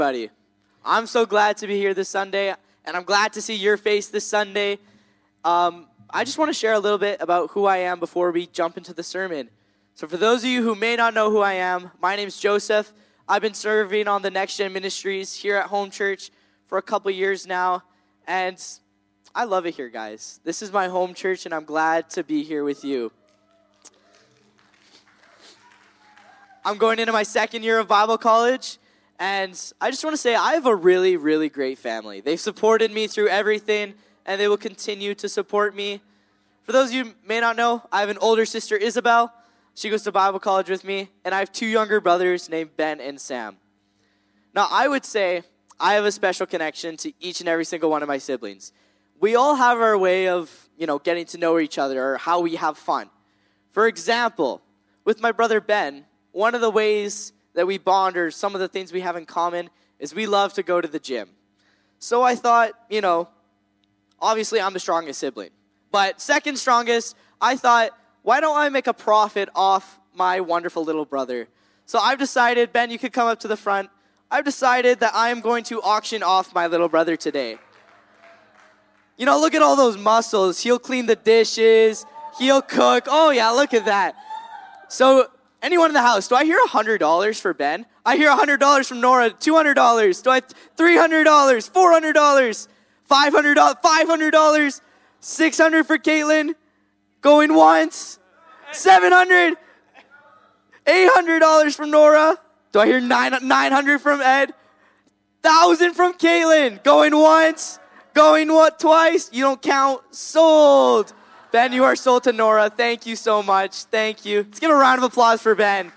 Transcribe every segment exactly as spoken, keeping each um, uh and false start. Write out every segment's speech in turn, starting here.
Buddy, I'm so glad to be here this Sunday, and I'm glad to see your face this Sunday. Um, I just want to share a little bit about who I am before we jump into the sermon. So for those of you who may not know who I am, my name is Joseph. I've been serving on the Next Gen Ministries here at Home Church for a couple years now, and I love it here, guys. This is my home church, and I'm glad to be here with you. I'm going into my second year of Bible college, and I just want to say I have a really, really great family. They've supported me through everything, and they will continue to support me. For those of you who may not know, I have an older sister, Isabel. She goes to Bible college with me, and I have two younger brothers named Ben and Sam. Now, I would say I have a special connection to each and every single one of my siblings. We all have our way of, you know, getting to know each other or how we have fun. For example, with my brother Ben, one of the ways that we bond or some of the things we have in common is we love to go to the gym. So I thought, you know, obviously I'm the strongest sibling. But second strongest, I thought, why don't I make a profit off my wonderful little brother? So I've decided, Ben, you could come up to the front. I've decided that I am going to auction off my little brother today. You know, look at all those muscles. He'll clean the dishes. He'll cook. Oh, yeah, look at that. So anyone in the house, do I hear one hundred dollars for Ben? I hear one hundred dollars from Nora, two hundred dollars. Do I three hundred dollars, four hundred dollars, five hundred dollars, five hundred dollars, six hundred dollars for Caitlin? Going once. seven hundred dollars, eight hundred dollars from Nora. Do I hear nine hundred dollars from Ed? one thousand dollars from Caitlin. Going once, going what, twice? You don't count. Sold. Ben, you are sold to Nora. Thank you so much. Thank you. Let's give a round of applause for Ben.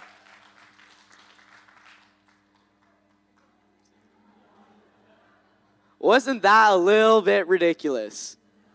Wasn't that a little bit ridiculous?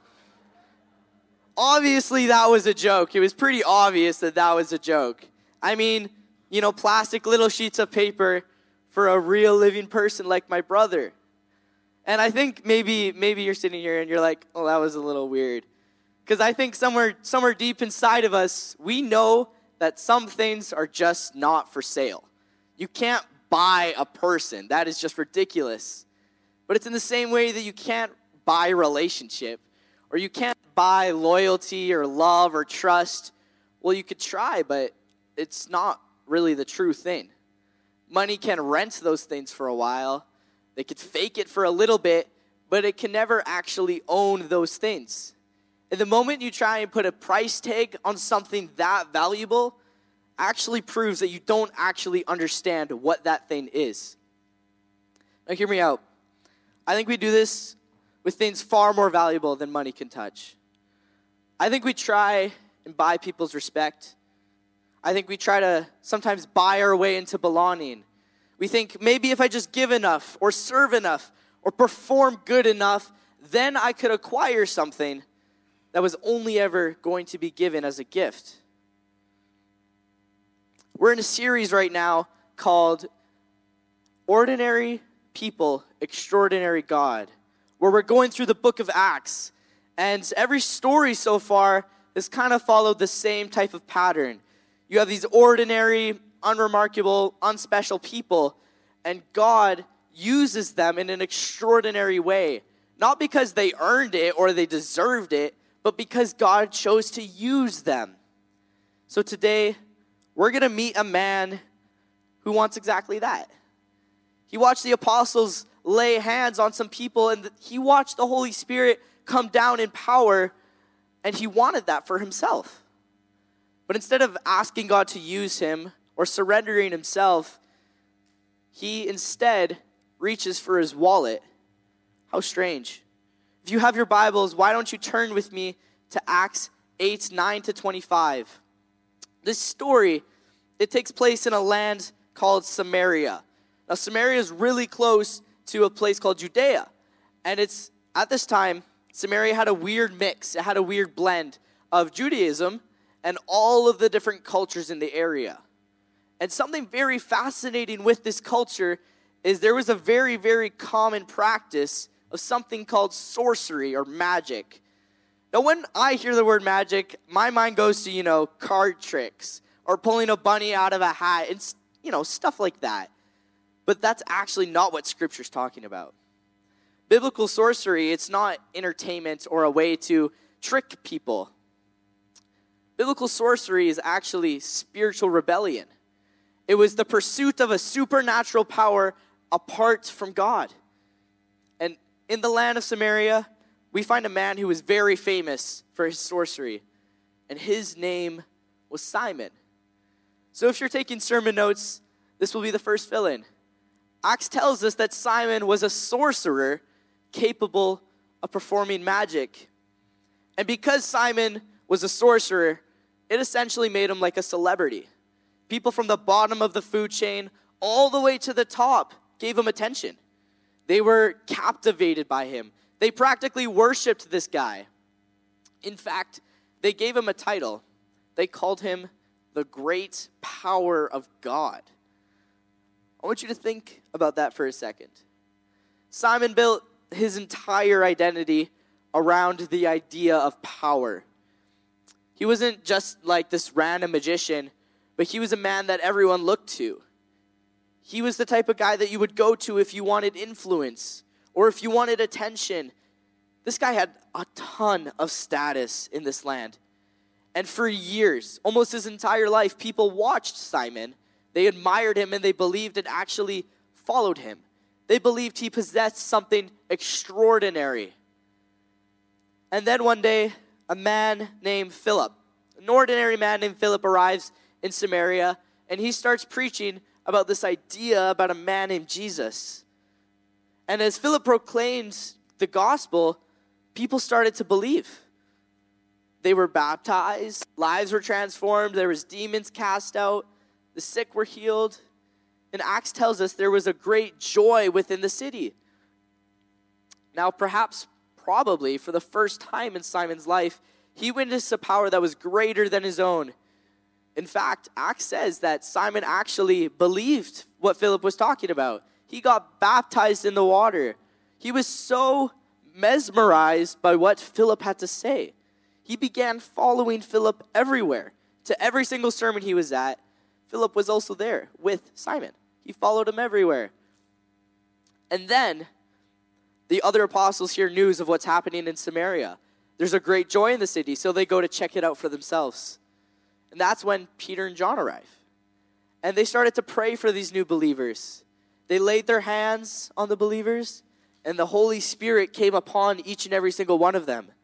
Obviously, that was a joke. It was pretty obvious that that was a joke. I mean, you know, plastic little sheets of paper for a real living person like my brother. And I think maybe maybe you're sitting here and you're like, oh, that was a little weird. Because I think somewhere somewhere deep inside of us, we know that some things are just not for sale. You can't buy a person. That is just ridiculous. But it's in the same way that you can't buy a relationship, or you can't buy loyalty or love or trust. Well, you could try, but it's not really the true thing. Money can rent those things for a while. They could fake it for a little bit, but it can never actually own those things. And the moment you try and put a price tag on something that valuable, actually proves that you don't actually understand what that thing is. Now, hear me out. I think we do this with things far more valuable than money can touch. I think we try and buy people's respect. I think we try to sometimes buy our way into belonging. We think maybe if I just give enough or serve enough or perform good enough, then I could acquire something that was only ever going to be given as a gift. We're in a series right now called Ordinary People, Extraordinary God, where we're going through the book of Acts. And every story so far has kind of followed the same type of pattern. You have these ordinary, unremarkable, unspecial people, and God uses them in an extraordinary way. Not because they earned it or they deserved it, but because God chose to use them. So today, we're going to meet a man who wants exactly that. He watched the apostles lay hands on some people, and he watched the Holy Spirit come down in power, and he wanted that for himself. But instead of asking God to use him or surrendering himself, he instead reaches for his wallet. How strange. If you have your Bibles, why don't you turn with me to Acts eight, nine to twenty-five. This story, it takes place in a land called Samaria. Now, Samaria is really close to a place called Judea. And it's, at this time, Samaria had a weird mix. It had a weird blend of Judaism and all of the different cultures in the area. And something very fascinating with this culture is there was a very, very common practice of something called sorcery or magic. Now, when I hear the word magic, my mind goes to, you know, card tricks or pulling a bunny out of a hat and, you know, stuff like that. But that's actually not what Scripture's talking about. Biblical sorcery, it's not entertainment or a way to trick people. Biblical sorcery is actually spiritual rebellion. It was the pursuit of a supernatural power apart from God. And in the land of Samaria, we find a man who was very famous for his sorcery, and his name was Simon. So if you're taking sermon notes, this will be the first fill-in. Acts tells us that Simon was a sorcerer capable of performing magic. And because Simon was a sorcerer, it essentially made him like a celebrity. People from the bottom of the food chain all the way to the top gave him attention. They were captivated by him. They practically worshipped this guy. In fact, they gave him a title. They called him the Great Power of God. I want you to think about that for a second. Simon built his entire identity around the idea of power. He wasn't just like this random magician, but he was a man that everyone looked to. He was the type of guy that you would go to if you wanted influence or if you wanted attention. This guy had a ton of status in this land. And for years, almost his entire life, people watched Simon. They admired him and they believed and actually followed him. They believed he possessed something extraordinary. And then one day, a man named Philip, an ordinary man named Philip, arrives in Samaria, and he starts preaching about this idea about a man named Jesus. And as Philip proclaims the gospel, people started to believe. They were baptized, lives were transformed, there was demons cast out, the sick were healed. And Acts tells us there was a great joy within the city. Now, perhaps, probably, for the first time in Simon's life, he witnessed a power that was greater than his own. In fact, Acts says that Simon actually believed what Philip was talking about. He got baptized in the water. He was so mesmerized by what Philip had to say. He began following Philip everywhere. To every single sermon he was at, Philip was also there with Simon. He followed him everywhere. And then the other apostles hear news of what's happening in Samaria. There's a great joy in the city, so they go to check it out for themselves. And that's when Peter and John arrive. And they started to pray for these new believers. They laid their hands on the believers, and the Holy Spirit came upon each and every single one of them.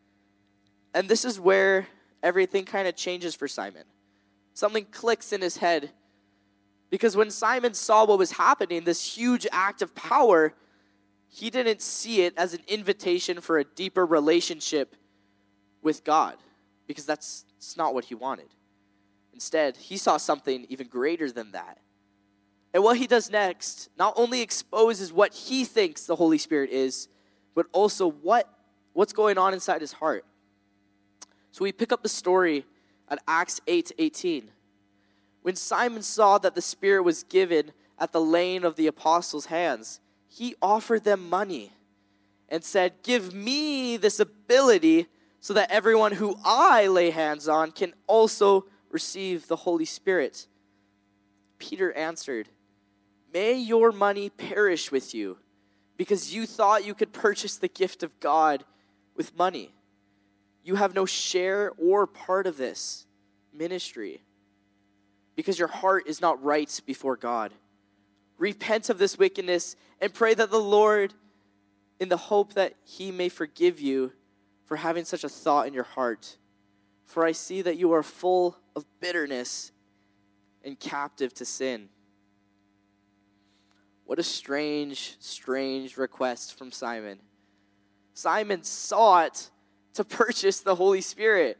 And this is where everything kind of changes for Simon. Something clicks in his head. Because when Simon saw what was happening, this huge act of power, he didn't see it as an invitation for a deeper relationship with God. Because that's, that's not what he wanted. Instead, he saw something even greater than that. And what he does next not only exposes what he thinks the Holy Spirit is, but also what, what's going on inside his heart. So we pick up the story at Acts eight eighteen. When Simon saw that the Spirit was given at the laying of the apostles' hands, he offered them money and said, "Give me this ability so that everyone who I lay hands on can also receive the Holy Spirit." Peter answered, "May your money perish with you, because you thought you could purchase the gift of God with money. You have no share or part of this ministry, because your heart is not right before God. Repent of this wickedness and pray that the Lord, in the hope that he may forgive you for having such a thought in your heart. For I see that you are full of bitterness and captive to sin." What a strange, strange request from Simon. Simon sought to purchase the Holy Spirit.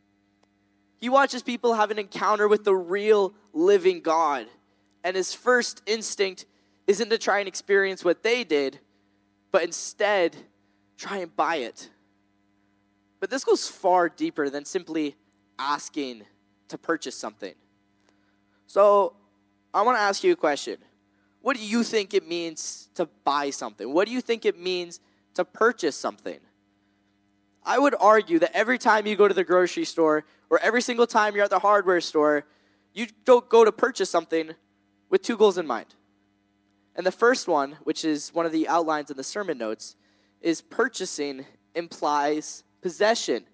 He watches people have an encounter with the real living God. And his first instinct isn't to try and experience what they did, but instead try and buy it. But this goes far deeper than simply asking to purchase something. So I want to ask you a question. What do you think it means to buy something? What do you think it means to purchase something? I would argue that every time you go to the grocery store or every single time you're at the hardware store, you don't go to purchase something with two goals in mind. And the first one, which is one of the outlines in the sermon notes, is purchasing implies possession.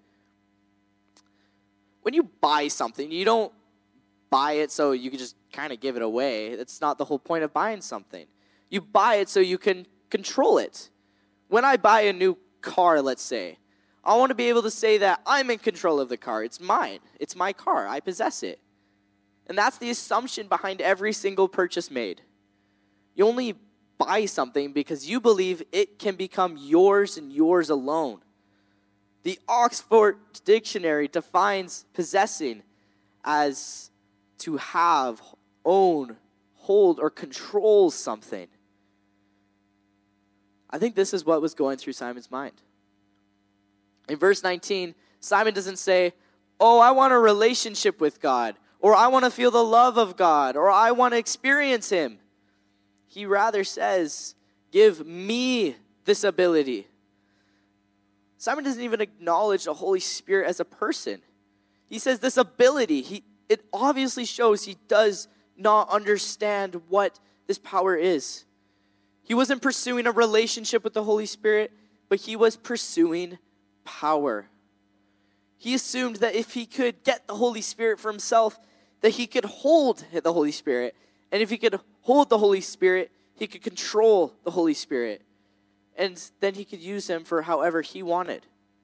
When you buy something, you don't buy it so you can just kind of give it away. That's not the whole point of buying something. You buy it so you can control it. When I buy a new car, let's say, I want to be able to say that I'm in control of the car. It's mine. It's my car. I possess it. And that's the assumption behind every single purchase made. You only buy something because you believe it can become yours and yours alone. The Oxford Dictionary defines possessing as to have, own, hold, or control something. I think this is what was going through Simon's mind. In verse nineteen, Simon doesn't say, oh, I want a relationship with God, or I want to feel the love of God, or I want to experience him. He rather says, give me this ability. Simon doesn't even acknowledge the Holy Spirit as a person. He says this ability, he, it obviously shows he does not understand what this power is. He wasn't pursuing a relationship with the Holy Spirit, but he was pursuing power. He assumed that if he could get the Holy Spirit for himself, that he could hold the Holy Spirit. And if he could hold the Holy Spirit, he could control the Holy Spirit. And then he could use him for however he wanted.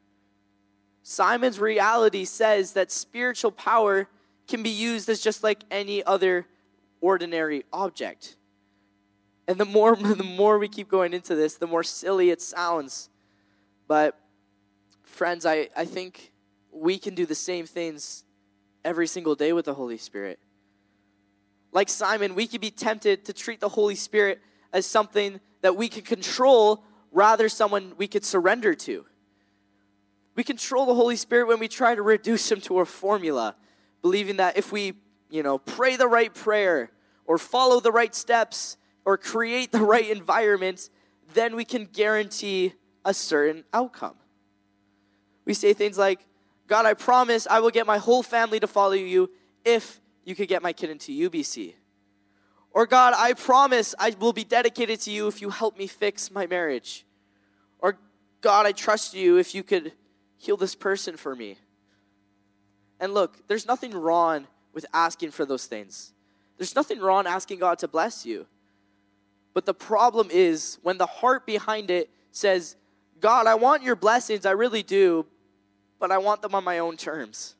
Simon's reality says that spiritual power can be used as just like any other ordinary object. And the more, the more we keep going into this, the more silly it sounds. But friends, I, I think we can do the same things every single day with the Holy Spirit. Like Simon, we can be tempted to treat the Holy Spirit as something that we can control rather someone we could surrender to. We control the Holy Spirit when we try to reduce him to a formula, believing that if we, you know, pray the right prayer or follow the right steps or create the right environment, then we can guarantee a certain outcome. We say things like, God, I promise I will get my whole family to follow you if you could get my kid into U B C. Or God, I promise I will be dedicated to you if you help me fix my marriage. Or God, I trust you if you could heal this person for me. And look, there's nothing wrong with asking for those things. There's nothing wrong asking God to bless you. But the problem is when the heart behind it says, God, I want your blessings, I really do, but I want them on my own terms.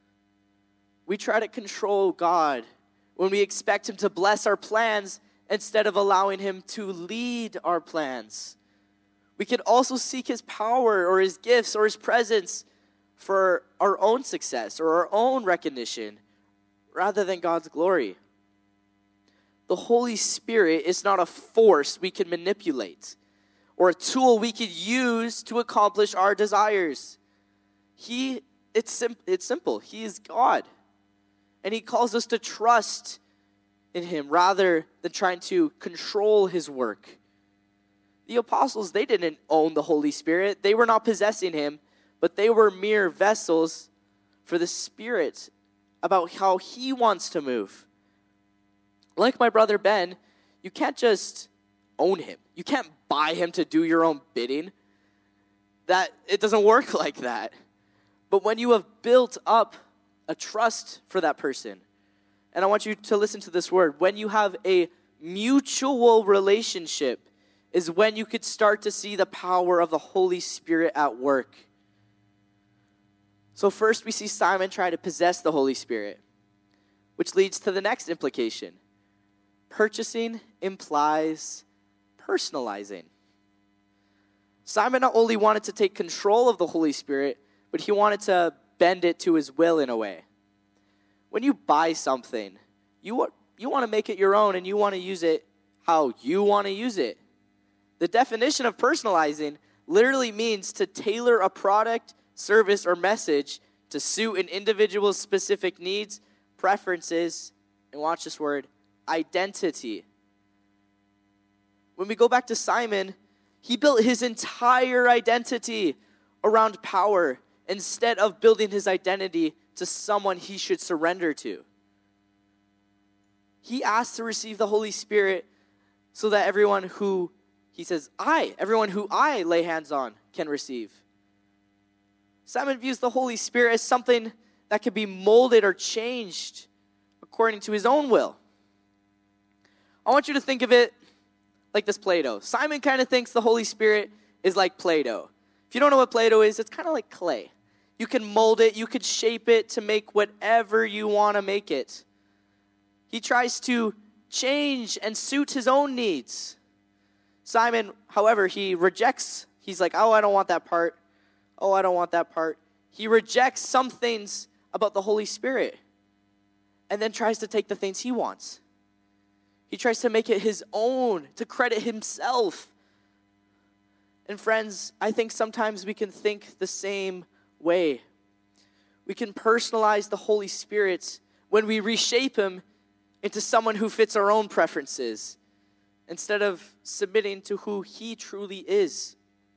We try to control God when we expect him to bless our plans instead of allowing him to lead our plans. We could also seek his power or his gifts or his presence for our own success or our own recognition rather than God's glory. The Holy Spirit is not a force we can manipulate or a tool we could use to accomplish our desires. He, it's, sim- it's simple. He is God. And he calls us to trust in him rather than trying to control his work. The apostles, they didn't own the Holy Spirit. They were not possessing him, but they were mere vessels for the Spirit about how he wants to move. Like my brother Ben, you can't just own him. You can't buy him to do your own bidding. That it doesn't work like that. But when you have built up a trust for that person, and I want you to listen to this word, when you have a mutual relationship is when you could start to see the power of the Holy Spirit at work. So first we see Simon try to possess the Holy Spirit, which leads to the next implication. Purchasing implies personalizing. Simon not only wanted to take control of the Holy Spirit, but he wanted to bend it to his will in a way. When you buy something, you want, you want to make it your own and you want to use it how you want to use it. The definition of personalizing literally means to tailor a product, service, or message to suit an individual's specific needs, preferences, and watch this word, identity. When we go back to Simon, he built his entire identity around power instead of building his identity to someone he should surrender to. He asked to receive the Holy Spirit so that everyone who, he says, I, everyone who I lay hands on can receive. Simon views the Holy Spirit as something that can be molded or changed according to his own will. I want you to think of it like this Play-Doh. Simon kind of thinks the Holy Spirit is like Play-Doh. If you don't know what Play-Doh is, it's kind of like clay. You can mold it, you could shape it to make whatever you want to make it. He tries to change and suit his own needs. Simon, however, he rejects. He's like, oh, I don't want that part. Oh, I don't want that part. He rejects some things about the Holy Spirit and then tries to take the things he wants. He tries to make it his own, to credit himself. And friends, I think sometimes we can think the same way. We can personalize the Holy Spirit when we reshape him into someone who fits our own preferences instead of submitting to who he truly is.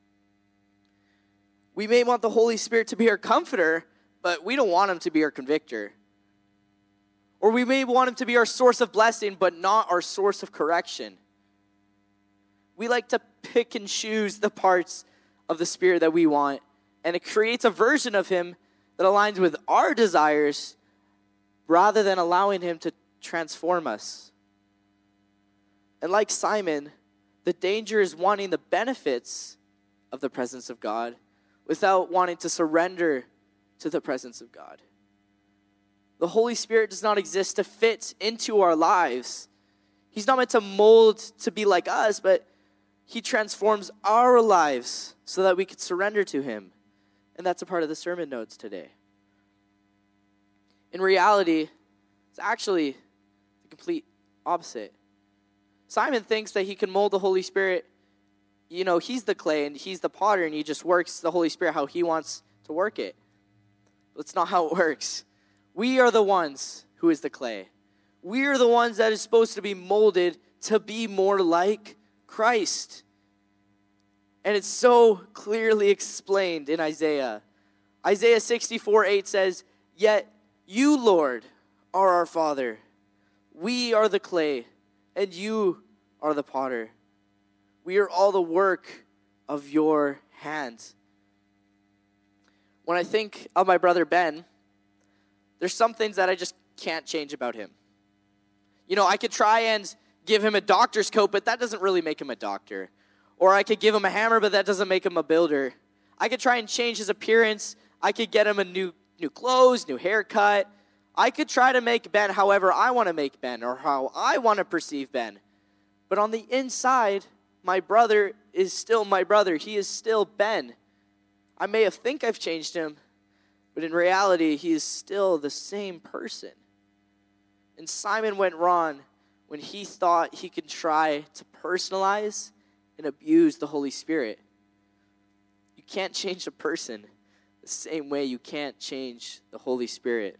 We may want the Holy Spirit to be our comforter, but we don't want him to be our convictor. Or we may want him to be our source of blessing, but not our source of correction. We like to pick and choose the parts of the Spirit that we want, and it creates a version of him that aligns with our desires rather than allowing him to transform us. And like Simon, the danger is wanting the benefits of the presence of God without wanting to surrender to the presence of God. The Holy Spirit does not exist to fit into our lives. He's not meant to mold to be like us, but he transforms our lives so that we could surrender to him. And that's a part of the sermon notes today. In reality, it's actually the complete opposite. Simon thinks that he can mold the Holy Spirit. You know, he's the clay and he's the potter, and he just works the Holy Spirit how he wants to work it. That's not how it works. We are the ones who is the clay. We are the ones that is supposed to be molded to be more like Christ. And it's so clearly explained in Isaiah. Isaiah sixty-four eight says, "Yet you, Lord, are our Father. We are the clay, and you are the potter. We are all the work of your hands." When I think of my brother Ben, there's some things that I just can't change about him. You know, I could try and give him a doctor's coat, but that doesn't really make him a doctor. Or I could give him a hammer, but that doesn't make him a builder. I could try and change his appearance. I could get him a new new clothes, new haircut. I could try to make Ben however I want to make Ben or how I want to perceive Ben. But on the inside, my brother is still my brother. He is still Ben. I may have think I've changed him, but in reality, he is still the same person. And Simon went wrong when he thought he could try to personalize and abuse the Holy Spirit. You can't change a person the same way you can't change the Holy Spirit.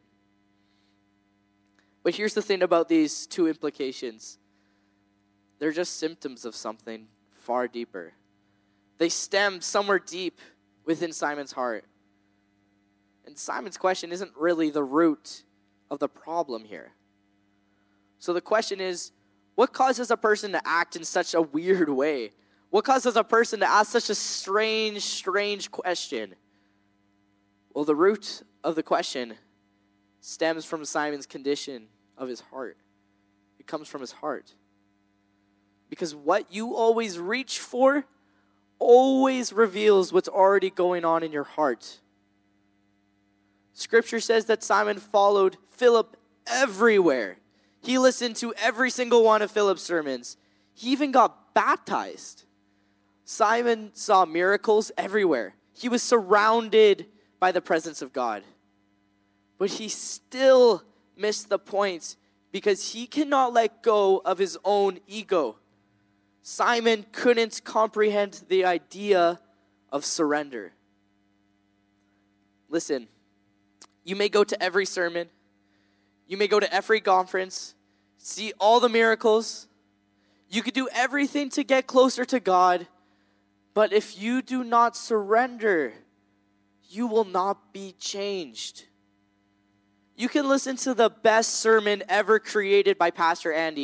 But here's the thing about these two implications. They're just symptoms of something far deeper. They stem somewhere deep within Simon's heart. And Simon's question isn't really the root of the problem here. So the question is, what causes a person to act in such a weird way? What causes a person to ask such a strange, strange question? Well, the root of the question stems from Simon's condition of his heart. It comes from his heart. Because what you always reach for always reveals what's already going on in your heart. Scripture says that Simon followed Philip everywhere. He listened to every single one of Philip's sermons. He even got baptized. Simon saw miracles everywhere. He was surrounded by the presence of God. But he still missed the point because he cannot let go of his own ego. Simon couldn't comprehend the idea of surrender. Listen, you may go to every sermon, you may go to every conference, see all the miracles, you could do everything to get closer to God, but if you do not surrender, you will not be changed. You can listen to the best sermon ever created by Pastor Andy,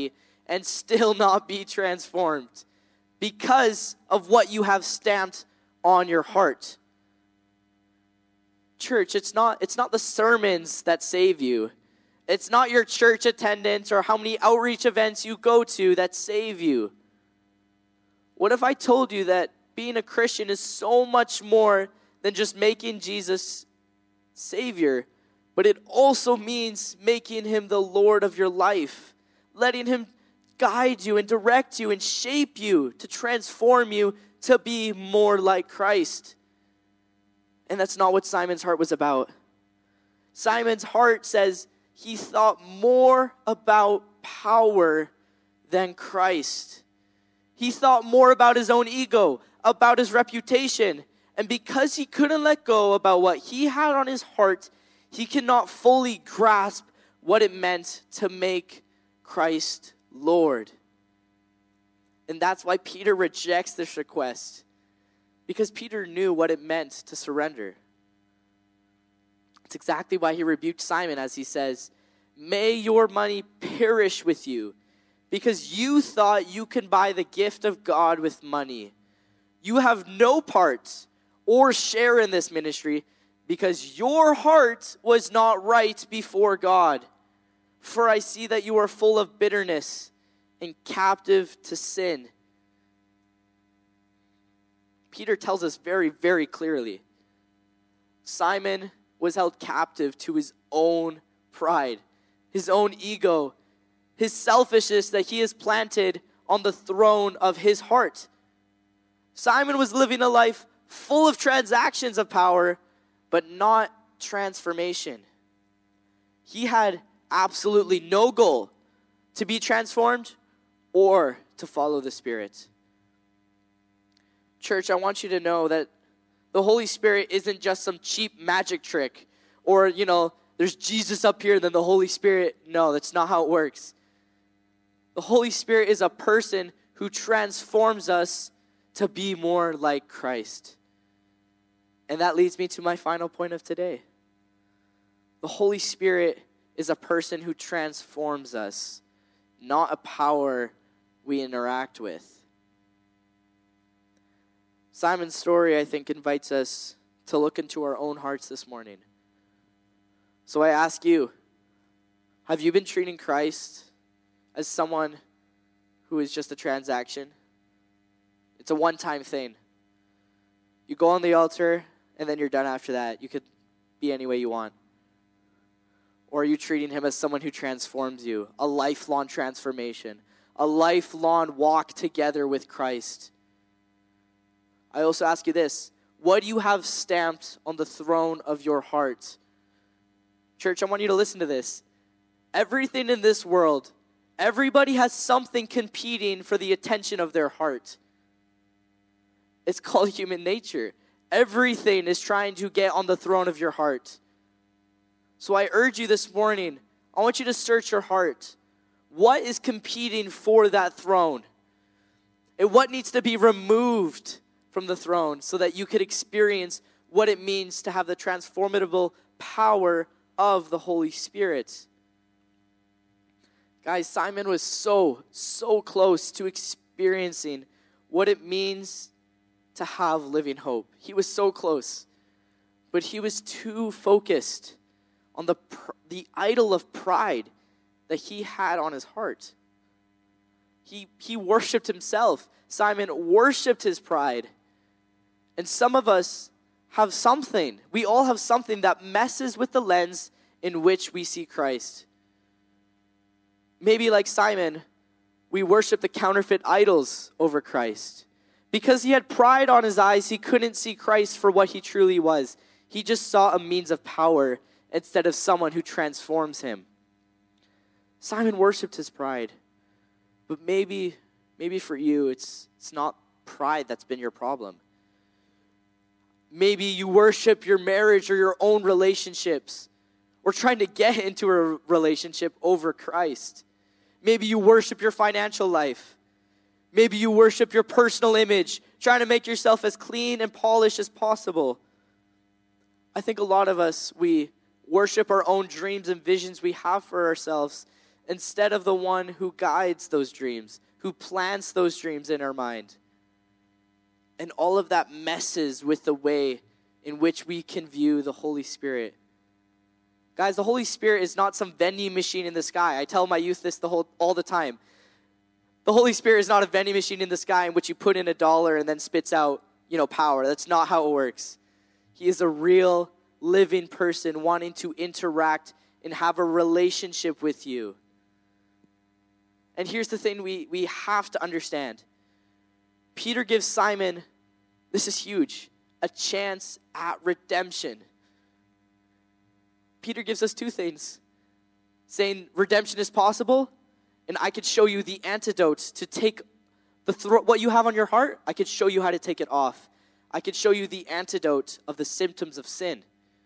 and still not be transformed because of what you have stamped on your heart. Church, it's not, it's not the sermons that save you. It's not your church attendance or how many outreach events you go to that save you. What if I told you that being a Christian is so much more than just making Jesus Savior, but it also means making him the Lord of your life, letting him guide you and direct you and shape you to transform you to be more like Christ. And that's not what Simon's heart was about. Simon's heart says he thought more about power than Christ. He thought more about his own ego, about his reputation. And because he couldn't let go about what he had on his heart, he cannot fully grasp what it meant to make Christ Lord. And that's why Peter rejects this request. Because Peter knew what it meant to surrender. It's exactly why he rebuked Simon as he says, "May your money perish with you, because you thought you can buy the gift of God with money. You have no part or share in this ministry, because your heart was not right before God. For I see that you are full of bitterness and captive to sin." Peter tells us very, very clearly, Simon was held captive to his own pride, his own ego, his selfishness that he has planted on the throne of his heart. Simon was living a life full of transactions of power, but not transformation. He had absolutely no goal to be transformed or to follow the Spirit. Church, I want you to know that the Holy Spirit isn't just some cheap magic trick, or, you know, there's Jesus up here, then the Holy Spirit. No, that's not how it works. The Holy Spirit is a person who transforms us to be more like Christ. And that leads me to my final point of today. The Holy Spirit is a person who transforms us, not a power we interact with. Simon's story, I think, invites us to look into our own hearts this morning. So I ask you, have you been treating Christ as someone who is just a transaction? It's a one-time thing. You go on the altar, and then you're done after that. You could be any way you want. Or are you treating him as someone who transforms you, a lifelong transformation, a lifelong walk together with Christ? I also ask you this, what do you have stamped on the throne of your heart? Church, I want you to listen to this. Everything in this world, everybody has something competing for the attention of their heart. It's called human nature. Everything is trying to get on the throne of your heart. So I urge you this morning, I want you to search your heart. What is competing for that throne? And what needs to be removed from the throne so that you could experience what it means to have the transformable power of the Holy Spirit? Guys, Simon was so, so close to experiencing what it means to have living hope. He was so close, but he was too focused on the the idol of pride that he had on his heart. He he worshipped himself. Simon worshipped his pride. And some of us have something. We all have something that messes with the lens in which we see Christ. Maybe like Simon, we worship the counterfeit idols over Christ. Because he had pride on his eyes, he couldn't see Christ for what he truly was. He just saw a means of power instead of someone who transforms him. Simon worshipped his pride. But maybe, maybe for you, it's, it's not pride that's been your problem. Maybe you worship your marriage or your own relationships, or trying to get into a relationship over Christ. Maybe you worship your financial life. Maybe you worship your personal image, trying to make yourself as clean and polished as possible. I think a lot of us, we worship our own dreams and visions we have for ourselves instead of the one who guides those dreams, who plants those dreams in our mind. And all of that messes with the way in which we can view the Holy Spirit. Guys, the Holy Spirit is not some vending machine in the sky. I tell my youth this the whole all the time. The Holy Spirit is not a vending machine in the sky in which you put in a dollar and then spits out, you know, power. That's not how it works. He is a real, living person wanting to interact and have a relationship with you. And here's the thing we, we have to understand. Peter gives Simon, this is huge, a chance at redemption. Peter gives us two things, saying redemption is possible, and I could show you the antidote to take the thro- what you have on your heart. I could show you how to take it off. I could show you the antidote of the symptoms of sin.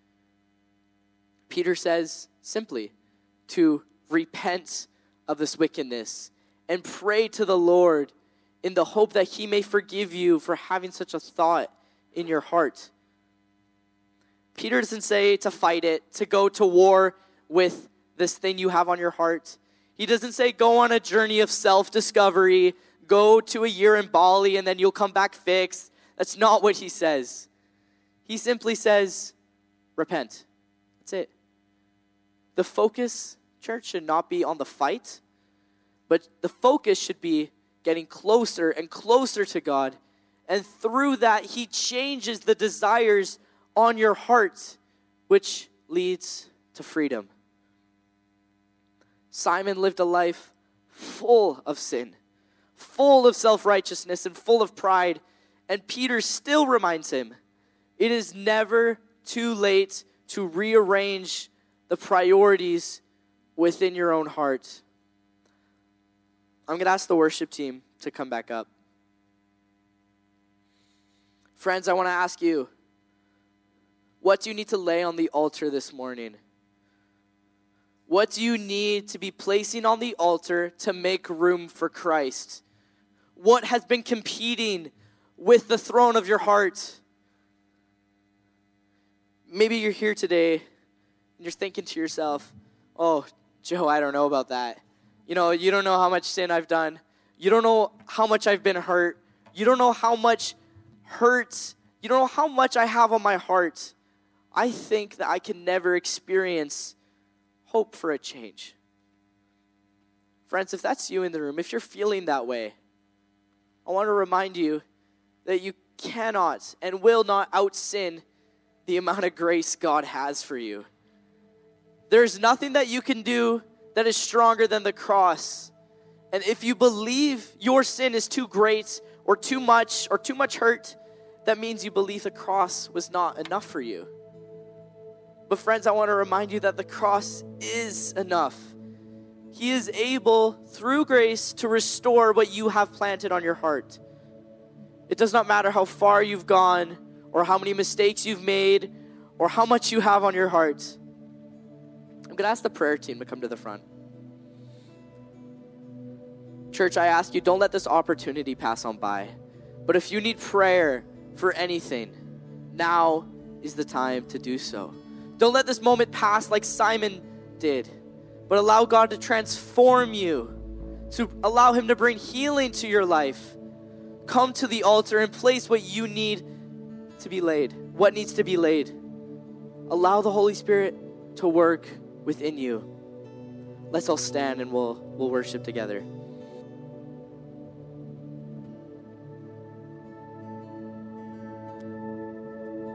Peter says simply to repent of this wickedness and pray to the Lord in the hope that he may forgive you for having such a thought in your heart. Peter doesn't say to fight it, to go to war with this thing you have on your heart. He doesn't say go on a journey of self-discovery, go to a year in Bali and then you'll come back fixed. That's not what he says. He simply says, repent. That's it. The focus, church, should not be on the fight, but the focus should be getting closer and closer to God. And through that, he changes the desires on your heart, which leads to freedom. Simon lived a life full of sin, full of self-righteousness, and full of pride. And Peter still reminds him, it is never too late to rearrange the priorities within your own heart. I'm going to ask the worship team to come back up. Friends, I want to ask you, what do you need to lay on the altar this morning? What do you need to be placing on the altar to make room for Christ? What has been competing with the throne of your heart? Maybe you're here today and you're thinking to yourself, oh, Joe, I don't know about that. You know, you don't know how much sin I've done. You don't know how much I've been hurt. You don't know how much hurt. You don't know how much I have on my heart. I think that I can never experience hope for a change. Friends, if that's you in the room, if you're feeling that way, I want to remind you that you cannot and will not out-sin the amount of grace God has for you. There's nothing that you can do that is stronger than the cross. And if you believe your sin is too great or too much or too much hurt, that means you believe the cross was not enough for you. But friends, I want to remind you that the cross is enough. He is able, through grace, to restore what you have planted on your heart. It does not matter how far you've gone, or how many mistakes you've made, or how much you have on your heart. I'm going to ask the prayer team to come to the front. Church, I ask you, don't let this opportunity pass on by. But if you need prayer for anything, now is the time to do so. Don't let this moment pass like Simon did, but allow God to transform you, to allow him to bring healing to your life. Come to the altar and place what you need to be laid, what needs to be laid. Allow the Holy Spirit to work within you. Let's all stand and we'll, we'll worship together.